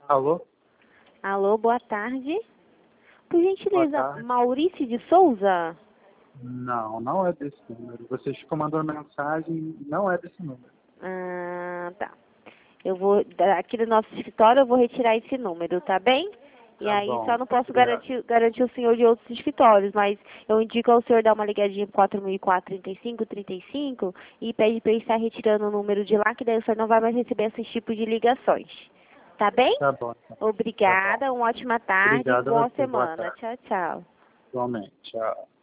Alô? Alô, boa tarde. Por Boa gentileza, tarde. Maurício de Souza? Não, não é desse número. Vocês ficam mandando mensagem, não é desse número. Tá. Aqui do nosso escritório, eu vou retirar esse número, tá bem? E Tá aí, bom. só não posso Obrigado. garantir o senhor de outros escritórios, mas eu indico ao senhor dar uma ligadinha pro 4004-3535 e pede para ele estar retirando o número de lá, que daí o senhor não vai mais receber esses tipos de ligações. Tá bem? Tá bom. Tá bom. Obrigada, uma ótima tarde e Obrigado a boa você. Boa semana. tarde. Tchau, tchau. Igualmente. Tchau.